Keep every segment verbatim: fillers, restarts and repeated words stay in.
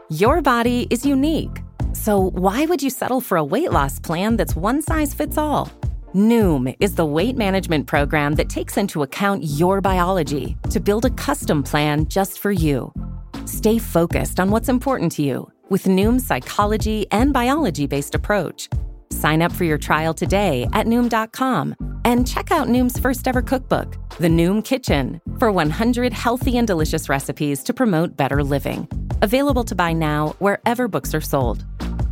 Your body is unique. So why would you settle for a weight loss plan that's one size fits all? Noom is the weight management program that takes into account your biology to build a custom plan just for you. Stay focused on what's important to you with Noom's psychology and biology-based approach. Sign up for your trial today at Noom dot com and check out Noom's first ever cookbook, The Noom Kitchen, for one hundred healthy and delicious recipes to promote better living. Available to buy now wherever books are sold.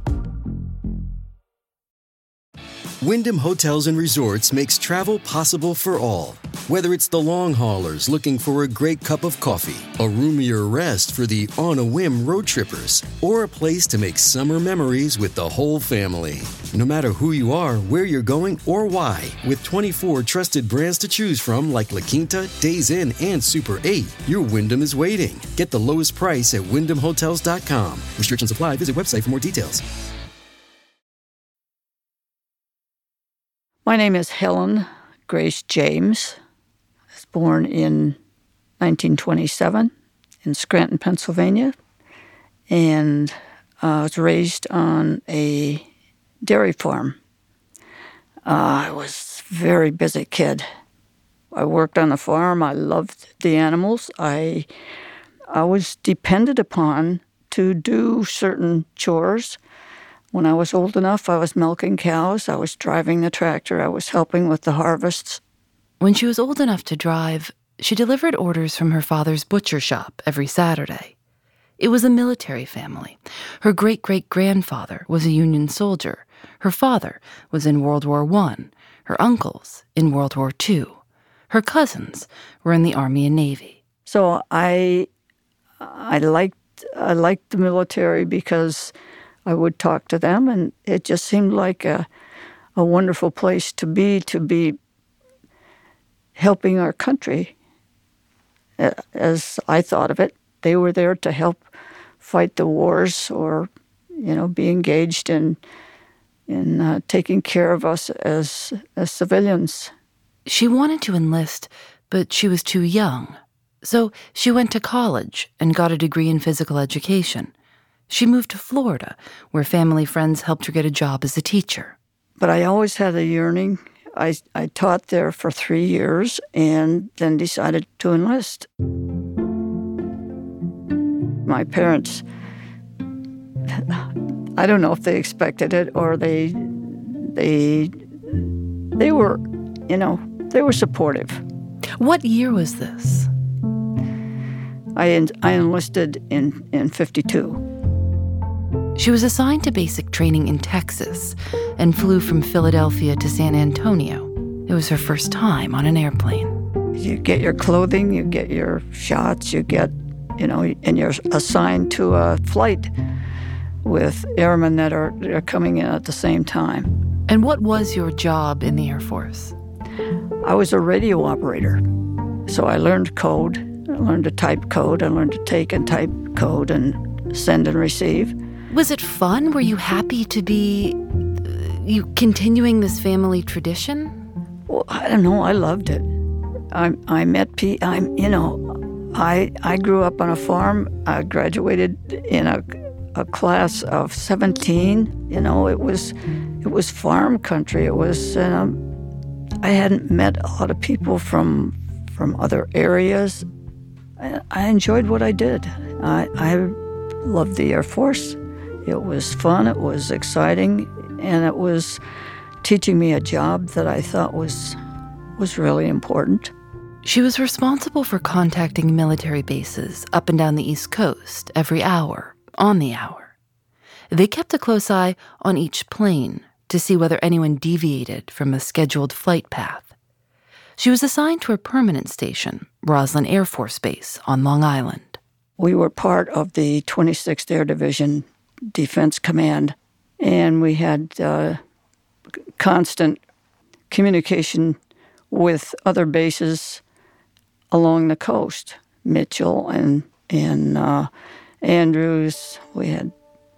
Wyndham Hotels and Resorts makes travel possible for all. Whether it's the long haulers looking for a great cup of coffee, a roomier rest for the on-a-whim road trippers, or a place to make summer memories with the whole family. No matter who you are, where you're going, or why, with twenty-four trusted brands to choose from like La Quinta, Days Inn, and Super eight, your Wyndham is waiting. Get the lowest price at wyndham hotels dot com. Restrictions apply. Visit website for more details. My name is Helen Grace James. I was born in nineteen twenty-seven in Scranton, Pennsylvania, and I uh, was raised on a dairy farm. Uh, I was a very busy kid. I worked on the farm. I loved the animals. I, I was depended upon to do certain chores. When I was old enough, I was milking cows, I was driving the tractor, I was helping with the harvests. When she was old enough to drive, she delivered orders from her father's butcher shop every Saturday. It was a military family. Her great-great-grandfather was a Union soldier. Her father was in World War One. Her uncles in World War Two. Her cousins were in the Army and Navy. So I, I liked, I liked the military because I would talk to them, and it just seemed like a, a wonderful place to be, to be helping our country. As I thought of it, they were there to help fight the wars or, you know, be engaged in in uh, taking care of us as as civilians. She wanted to enlist, but she was too young. So she went to college and got a degree in physical education. She moved to Florida, where family friends helped her get a job as a teacher. But I always had a yearning. I, I taught there for three years and then decided to enlist. My parents, I don't know if they expected it or they, they, they were, you know, they were supportive. What year was this? I, en- I enlisted in, in fifty-two. She was assigned to basic training in Texas and flew from Philadelphia to San Antonio. It was her first time on an airplane. You get your clothing, you get your shots, you get, you know, and you're assigned to a flight with airmen that are, that are coming in at the same time. And what was your job in the Air Force? I was a radio operator. So I learned code. I learned to type code. I learned to take and type code and send and receive. Was it fun? Were you happy to be uh, you continuing this family tradition? Well, I don't know. I loved it. I I met P. I'm you know, I I grew up on a farm. I graduated in a a class of seventeen. You know, it was it was farm country. It was. Um, I hadn't met a lot of people from from other areas. I, I enjoyed what I did. I I loved the Air Force. It was fun, it was exciting, and it was teaching me a job that I thought was was really important. She was responsible for contacting military bases up and down the East Coast every hour, on the hour. They kept a close eye on each plane to see whether anyone deviated from a scheduled flight path. She was assigned to a permanent station, Roslyn Air Force Base on Long Island. We were part of the twenty-sixth Air Division Defense Command, and we had uh, constant communication with other bases along the coast, Mitchell and and uh, Andrews. We had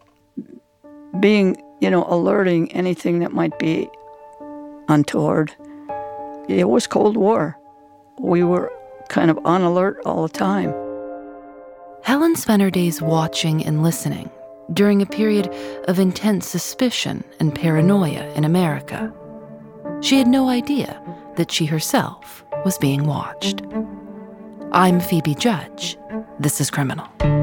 being, you know, alerting anything that might be untoward. It was Cold War. We were kind of on alert all the time. Helen spent her days watching and listening during a period of intense suspicion and paranoia in America. She had no idea that she herself was being watched. I'm Phoebe Judge. This is Criminal.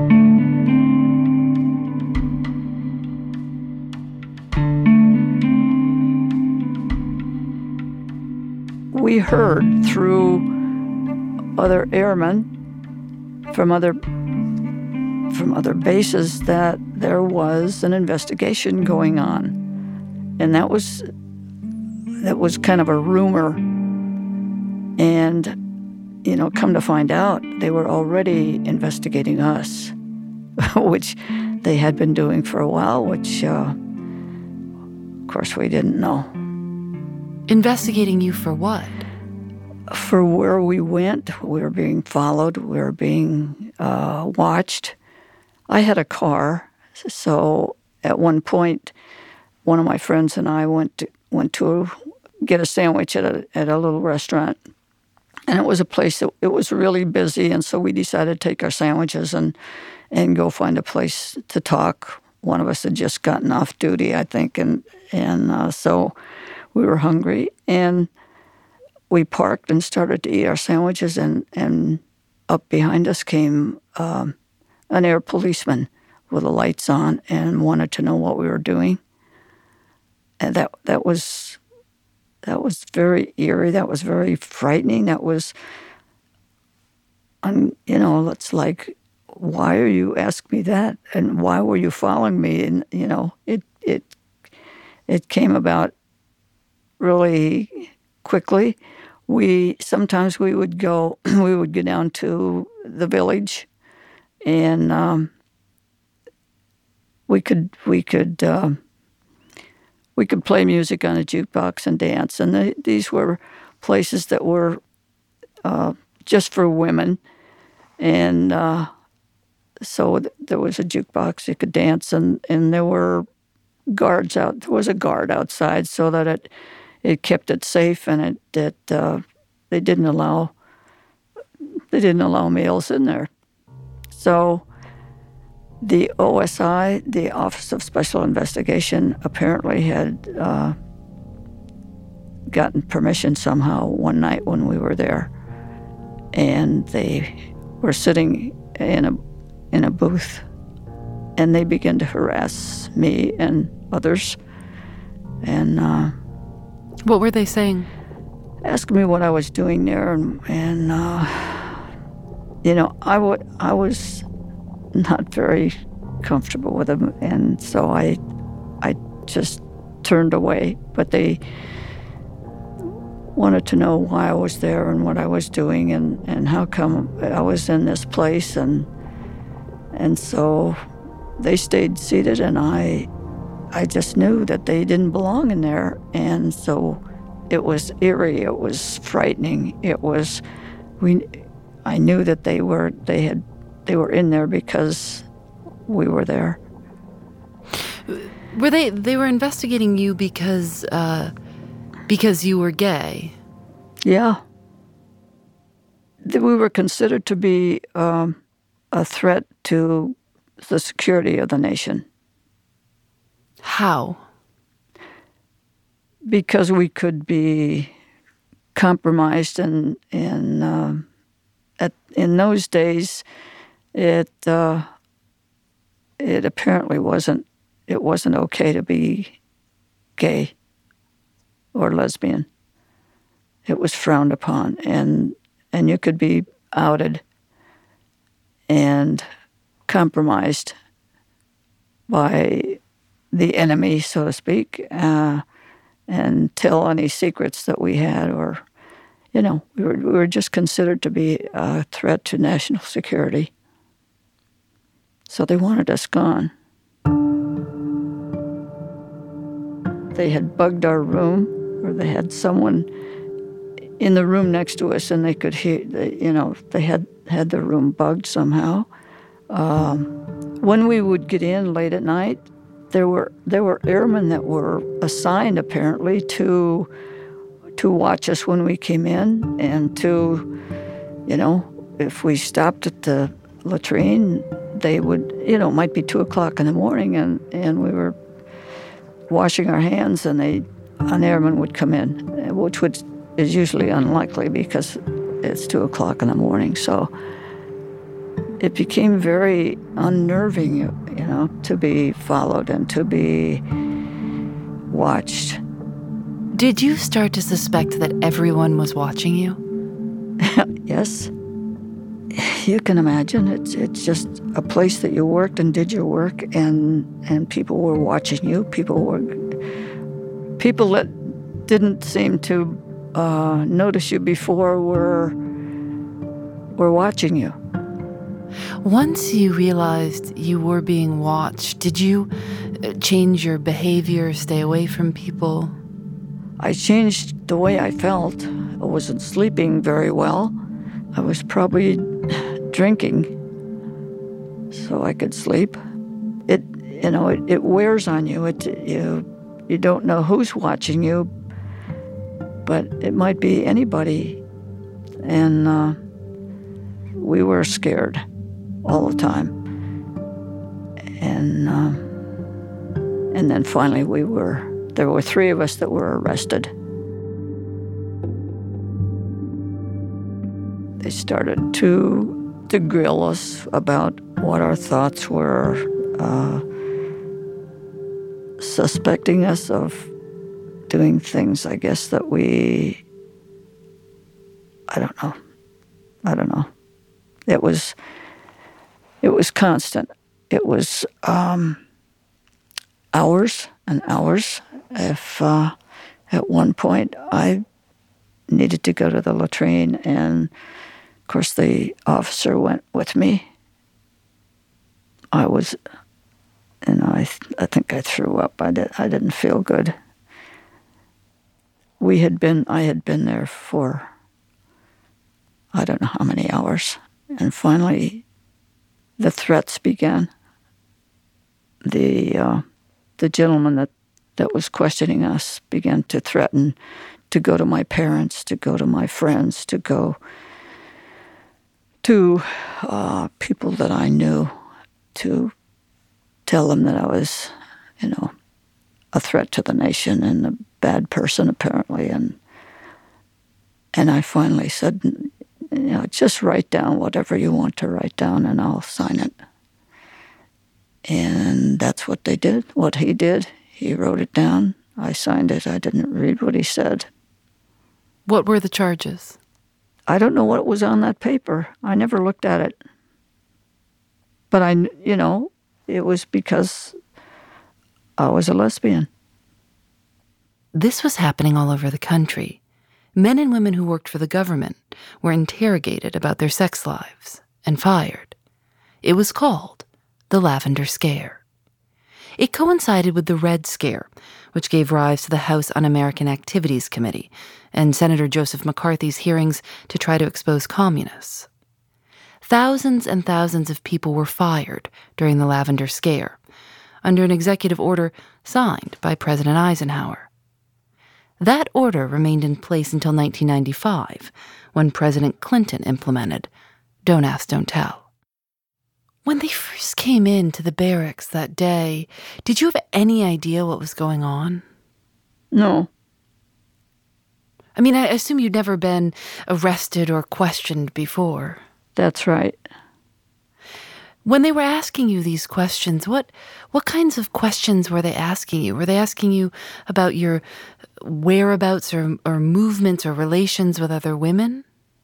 We heard through other airmen from other from other bases that there was an investigation going on, and that was that was kind of a rumor. And you know, come to find out, they were already investigating us, which they had been doing for a while, which uh, of course we didn't know. Investigating you for what? For where we went. We were being followed. We were being uh, watched. I had a car, so at one point, one of my friends and I went to, went to get a sandwich at a at a little restaurant, and it was a place that it was really busy, and so we decided to take our sandwiches and and go find a place to talk. One of us had just gotten off duty, I think, and and uh, so we were hungry, and we parked and started to eat our sandwiches, and, and up behind us came um, an air policeman with the lights on and wanted to know what we were doing. And that that was that was very eerie. That was very frightening. That was, um, you know, it's like, why are you asking me that? And why were you following me? And you know, it it it came about really quickly. We sometimes we would go we would go down to the village, and um, we could we could uh, we could play music on a jukebox and dance. And the, these were places that were uh, just for women, and uh, so th- there was a jukebox you could dance, and, and there were guards out. There was a guard outside so that it. It kept it safe, and it, it uh, they didn't allow they didn't allow males in there. So the O S I, the Office of Special Investigation, apparently had uh, gotten permission somehow one night when we were there, and they were sitting in a in a booth, and they began to harass me and others, and. Uh, What were they saying? Asking me what I was doing there, and, and uh, you know, I, w- I was not very comfortable with them, and so I, I just turned away. But they wanted to know why I was there and what I was doing, and, and how come I was in this place, and and so they stayed seated, and I. I just knew that they didn't belong in there, and so it was eerie. It was frightening. It was, we. I knew that they were. They had. They were in there because we were there. Were they? They were investigating you because, uh, because you were gay. Yeah. We were considered to be um, a threat to the security of the nation. How? Because we could be compromised, and in uh, at in those days, it uh, it apparently wasn't it wasn't okay to be gay or lesbian. It was frowned upon, and and you could be outed and compromised by the enemy, so to speak, uh, and tell any secrets that we had, or, you know, we were, we were just considered to be a threat to national security. So they wanted us gone. They had bugged our room, or they had someone in the room next to us, and they could hear, they, you know, they had, had the room bugged somehow. Um, when we would get in late at night, there were there were airmen that were assigned apparently to to watch us when we came in, and to, you know, if we stopped at the latrine, they would, you know, it might be two o'clock in the morning, and, and we were washing our hands, and they, an airman would come in, which would, is usually unlikely because it's two o'clock in the morning. So it became very unnerving, you know, to be followed and to be watched. Did you start to suspect that everyone was watching you? Yes. You can imagine. It's it's just a place that you worked and did your work, and and people were watching you. People were people that didn't seem to uh, notice you before were were watching you. Once you realized you were being watched, did you change your behavior, stay away from people? I changed the way I felt. I wasn't sleeping very well. I was probably drinking so I could sleep. It, you know, it, it wears on you. It, you, you don't know who's watching you, but it might be anybody. And uh, we were scared all the time. And uh, and then finally we were, there were three of us that were arrested. They started to to grill us about what our thoughts were, uh, suspecting us of doing things, I guess, that we, I don't know. I don't know. It was, it was constant. It was um, hours and hours. If uh, at one point I needed to go to the latrine, and of course, the officer went with me. I was, you know, I, th- I think I threw up. I, did, I didn't feel good. We had been, I had been there for, I don't know how many hours. And finally, the threats began. The, uh, the gentleman that, that was questioning us began to threaten to go to my parents, to go to my friends, to go to uh, people that I knew, to tell them that I was, you know, a threat to the nation and a bad person, apparently. And and I finally said, you know, just write down whatever you want to write down, and I'll sign it. And that's what they did, what he did. He wrote it down. I signed it. I didn't read what he said. What were the charges? I don't know what was on that paper. I never looked at it. But I, you know, it was because I was a lesbian. This was happening all over the country. Men and women who worked for the government were interrogated about their sex lives and fired. It was called the Lavender Scare. It coincided with the Red Scare, which gave rise to the House Un-American Activities Committee and Senator Joseph McCarthy's hearings to try to expose communists. Thousands and thousands of people were fired during the Lavender Scare, under an executive order signed by President Eisenhower. That order remained in place until nineteen ninety-five, when President Clinton implemented Don't Ask, Don't Tell. When they first came into the barracks that day, did you have any idea what was going on? No. I mean, I assume you'd never been arrested or questioned before. That's right. When they were asking you these questions, what what kinds of questions were they asking you? Were they asking you about your whereabouts or, or movements or relations with other women?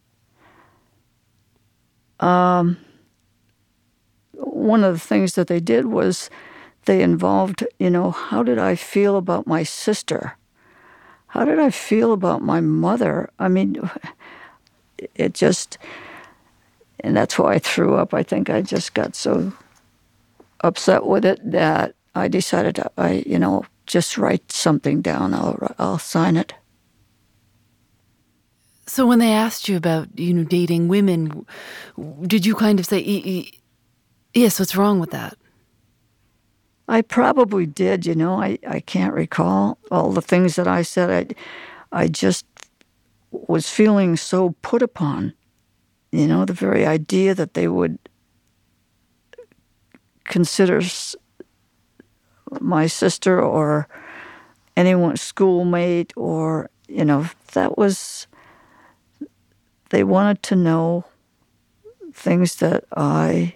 Um, one of the things that they did was they involved, you know, how did I feel about my sister? How did I feel about my mother? I mean, it just, and that's why I threw up. I think I just got so upset with it that I decided to, I, you know, just write something down. I'll, I'll sign it. So when they asked you about, you know, dating women, did you kind of say, e- e- yes, what's wrong with that? I probably did, you know. I, I can't recall all the things that I said. I, I just was feeling so put upon, you know, the very idea that they would consider my sister or anyone, schoolmate, or, you know, that was, they wanted to know things that I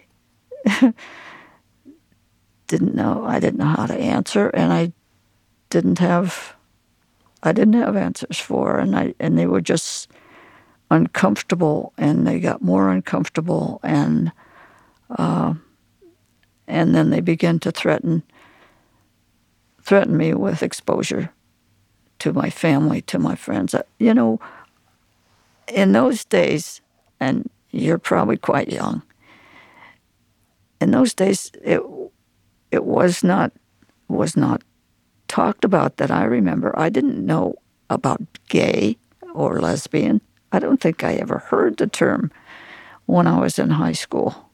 didn't know. I didn't know how to answer, and I didn't have, I didn't have answers for, and I, and they were just uncomfortable, and they got more uncomfortable, and uh, and then they began to threaten threaten me with exposure to my family, to my friends. You know, in those days, and you're probably quite young, in those days it it was not was not talked about that I remember. I didn't know about gay or lesbian. I don't think I ever heard the term when I was in high school.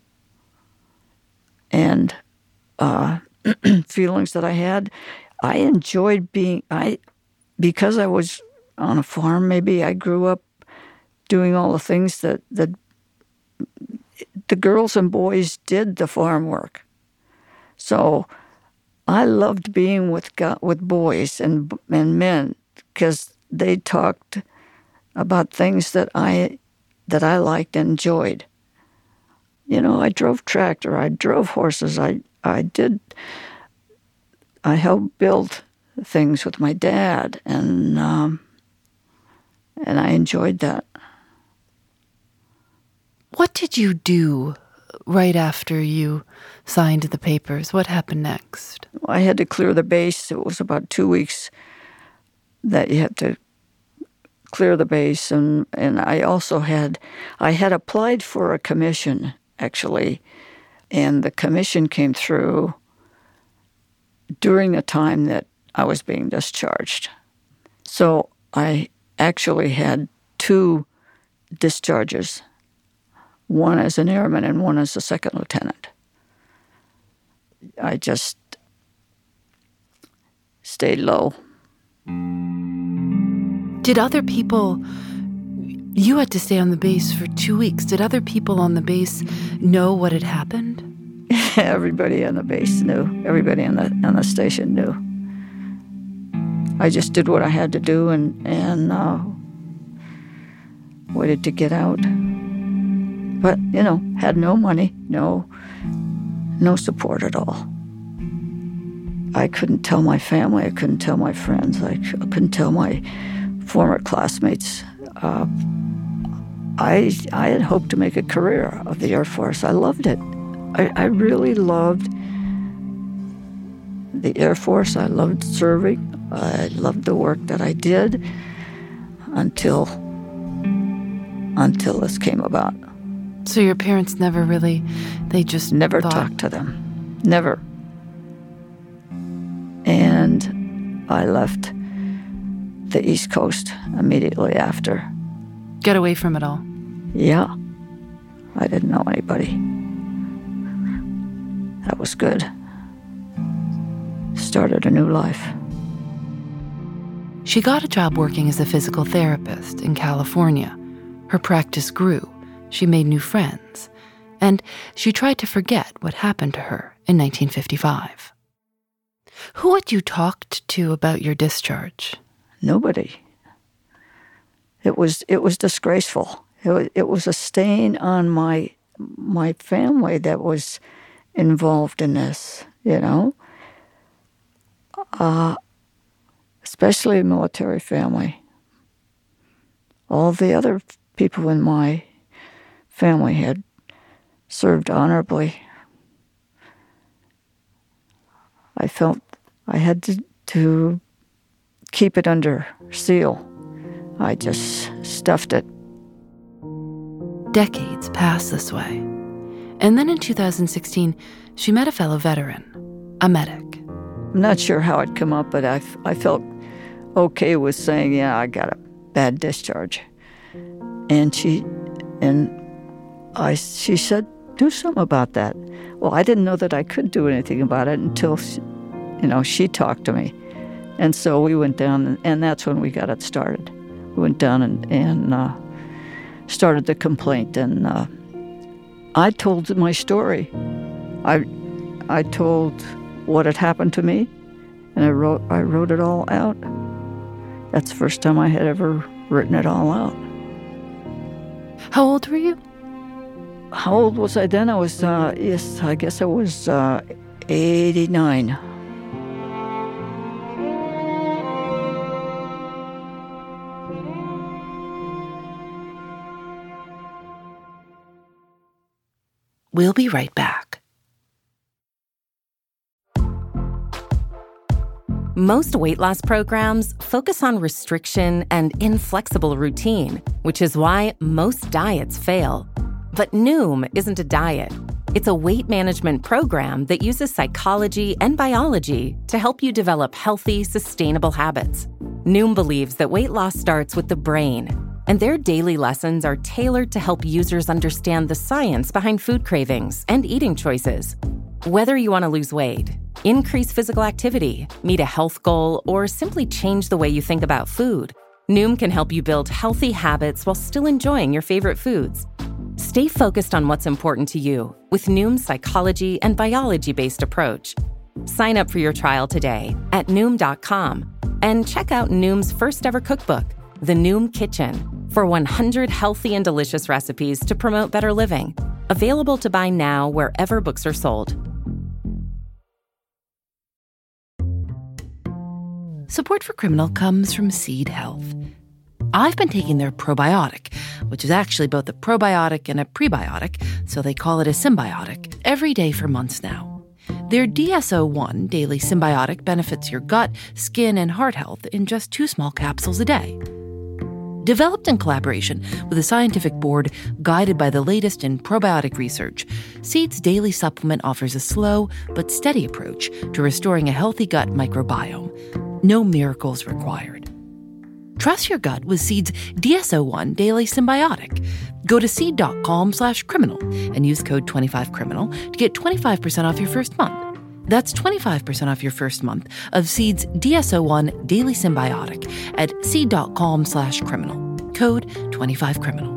And uh, feelings that I had, I enjoyed being, I because I was on a farm, maybe I grew up doing all the things that, that the girls and boys did the farm work. So I loved being with with boys and and men because they talked about things that I that I liked and enjoyed. You know, I drove tractor, I drove horses, I I did. I helped build things with my dad, and um, and I enjoyed that. What did you do right after you signed the papers? What happened next? I had to clear the base. It was about two weeks that you had to clear the base, and, and I also had, I had applied for a commission, actually, and the commission came through during the time that I was being discharged. So I actually had two discharges, one as an airman and one as a second lieutenant. I just stayed low. Did other people, you had to stay on the base for two weeks. Did other people on the base know what had happened? Everybody on the base knew. Everybody on the on the station knew. I just did what I had to do and, and uh, waited to get out. But, you know, had no money, no, no support at all. I couldn't tell my family, I couldn't tell my friends, I couldn't tell my former classmates. Uh, I I had hoped to make a career of the Air Force. I loved it. I, I really loved the Air Force. I loved serving. I loved the work that I did until until this came about. So your parents never really, they just never thought... talked to them. Never. And I left the East Coast immediately after. Get away from it all. Yeah. I didn't know anybody. That was good. Started a new life. She got a job working as a physical therapist in California. Her practice grew. She made new friends. And she tried to forget what happened to her in nineteen fifty-five. Who had you talked to about your discharge? Nobody. It was it was disgraceful. It was, it was a stain on my my family that was involved in this, you know, uh, especially a military family. All the other people in my family had served honorably. I felt I had to, to keep it under seal. I just stuffed it. Decades passed this way. And then in two thousand sixteen, she met a fellow veteran, a medic. I'm not sure how it came up, but I, I felt okay with saying, yeah, I got a bad discharge. And she, and I, she said, do something about that. Well, I didn't know that I could do anything about it until, she, you know, she talked to me. And so we went down, and, and that's when we got it started. We went down and, and uh, started the complaint, and uh, I told my story. I I told what had happened to me, and I wrote I wrote it all out. That's the first time I had ever written it all out. How old were you? How old was I then? I was, uh, yes, I guess I was uh, eighty-nine. We'll be right back. Most weight loss programs focus on restriction and inflexible routine, which is why most diets fail. But Noom isn't a diet. It's a weight management program that uses psychology and biology to help you develop healthy, sustainable habits. Noom believes that weight loss starts with the brain, and their daily lessons are tailored to help users understand the science behind food cravings and eating choices. Whether you want to lose weight, increase physical activity, meet a health goal, or simply change the way you think about food, Noom can help you build healthy habits while still enjoying your favorite foods. Stay focused on what's important to you with Noom's psychology and biology-based approach. Sign up for your trial today at Noom dot com and check out Noom's first ever cookbook, The Noom Kitchen, for one hundred healthy and delicious recipes to promote better living. Available to buy now wherever books are sold. Support for Criminal comes from Seed Health. I've been taking their probiotic, which is actually both a probiotic and a prebiotic, so they call it a symbiotic, every day for months now. Their D S O one Daily Symbiotic benefits your gut, skin, and heart health in just two small capsules a day. Developed in collaboration with a scientific board guided by the latest in probiotic research, Seed's daily supplement offers a slow but steady approach to restoring a healthy gut microbiome. No miracles required. Trust your gut with Seed's D S O one Daily Symbiotic. Go to seed.com slash criminal and use code twenty-five criminal to get twenty-five percent off your first month. That's twenty-five percent off your first month of Seed's D S O one Daily Symbiotic at seed.com slash criminal. Code twenty-five criminal.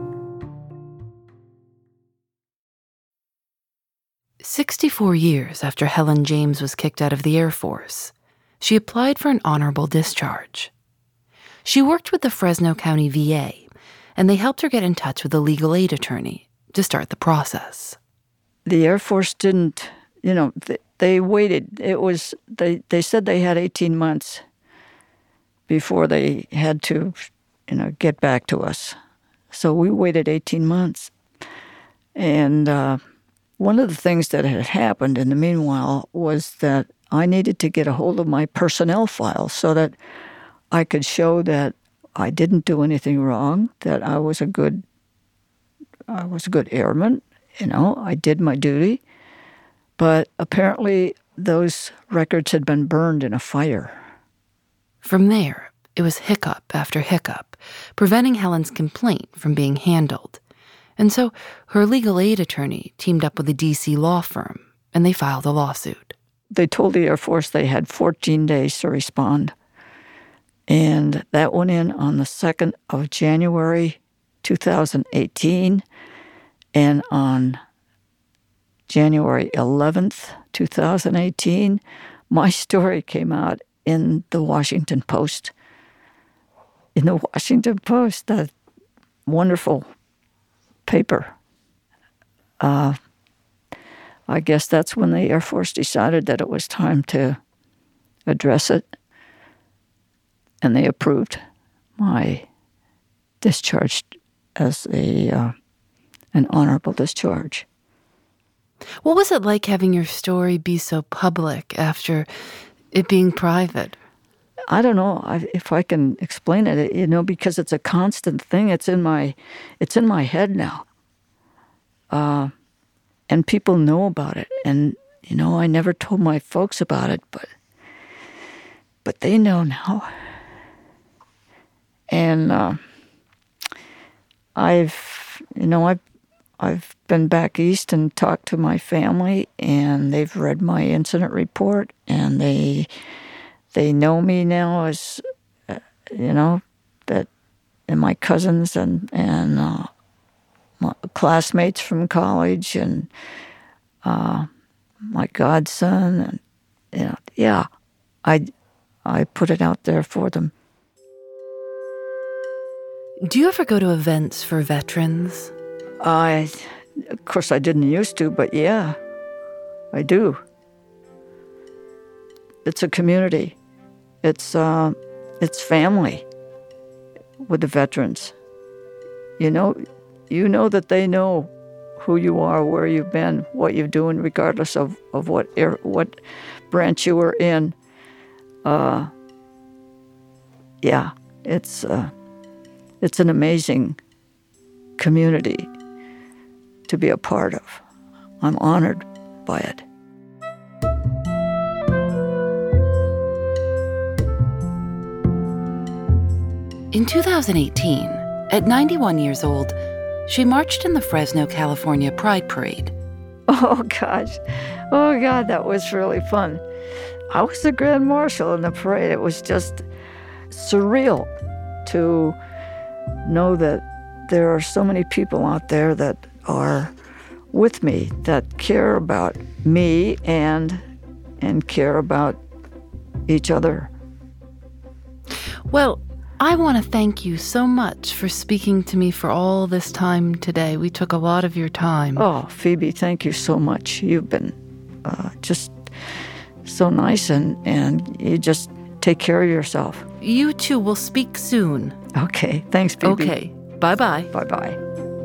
sixty-four years after Helen James was kicked out of the Air Force, she applied for an honorable discharge. She worked with the Fresno County V A, and they helped her get in touch with a legal aid attorney to start the process. The Air Force didn't, you know, they, they waited. It was, they, they said they had eighteen months before they had to, you know, get back to us. So we waited eighteen months. And uh, one of the things that had happened in the meanwhile was that I needed to get a hold of my personnel file so that I could show that I didn't do anything wrong, that I was a good, I was a good airman, you know, I did my duty. But apparently those records had been burned in a fire. From there, it was hiccup after hiccup, preventing Helen's complaint from being handled. And so her legal aid attorney teamed up with a D C law firm, and they filed a lawsuit. They told the Air Force they had fourteen days to respond. And that went in on the second of January, two thousand eighteen. And on January eleventh, two thousand eighteen, my story came out in the Washington Post. In the Washington Post, that wonderful paper. Uh, I guess that's when the Air Force decided that it was time to address it. And they approved my discharge as a uh, an honorable discharge. What was it like having your story be so public after it being private? I don't know if I can explain it, you know, because it's a constant thing. It's in my, it's in my head now. Uh, and people know about it. And, you know, I never told my folks about it, but, but they know now. And uh, I've, you know, I've, I've been back east and talked to my family, and they've read my incident report, and they, they know me now as, uh, you know, that, and my cousins and and uh, my classmates from college, and uh, my godson, and you know, yeah, I, I put it out there for them. Do you ever go to events for veterans? I, of course, I didn't used to, but yeah, I do. It's a community. It's uh, it's family with the veterans. You know, you know that they know who you are, where you've been, what you're doing, regardless of, of what air, what branch you were in. Uh, yeah, it's uh, it's an amazing community to be a part of. I'm honored by it. In two thousand eighteen, at ninety-one years old, she marched in the Fresno, California Pride Parade. Oh, gosh. Oh, God, that was really fun. I was the Grand Marshal in the parade. It was just surreal to know that there are so many people out there that are with me, that care about me and and care about each other. Well, I want to thank you so much for speaking to me for all this time today. We took a lot of your time. Oh, Phoebe, thank you so much. You've been uh, just so nice, and, and you just take care of yourself. You too. We'll speak soon. Okay. Thanks, Phoebe. Okay. Bye-bye. Bye-bye.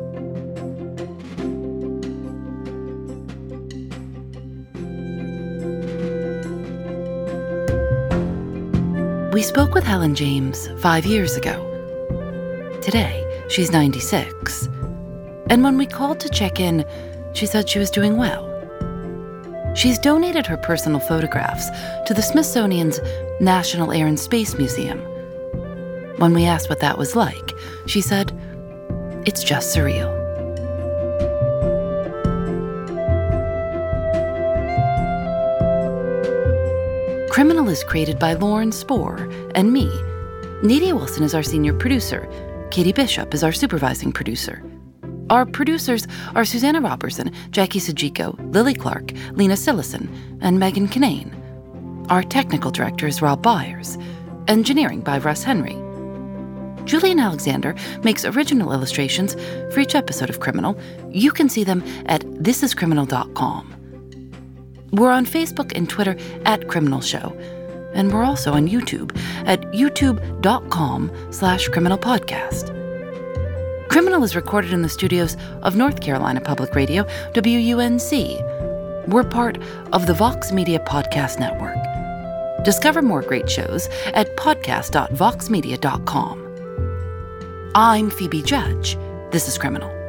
We spoke with Helen James five years ago. Today, she's ninety-six. And when we called to check in, she said she was doing well. She's donated her personal photographs to the Smithsonian's National Air and Space Museum. When we asked what that was like, she said, "It's just surreal." Criminal is created by Lauren Spohr and me. Nadia Wilson is our senior producer. Katie Bishop is our supervising producer. Our producers are Susanna Robertson, Jackie Sajiko, Lily Clark, Lena Sillison, and Megan Kinane. Our technical director is Rob Byers. Engineering by Russ Henry. Julian Alexander makes original illustrations for each episode of Criminal. You can see them at this is criminal dot com. We're on Facebook and Twitter at Criminal Show. And we're also on YouTube at youtube.com slash criminal podcast. Criminal is recorded in the studios of North Carolina Public Radio, W U N C. We're part of the Vox Media Podcast Network. Discover more great shows at podcast dot vox media dot com. I'm Phoebe Judge. This is Criminal.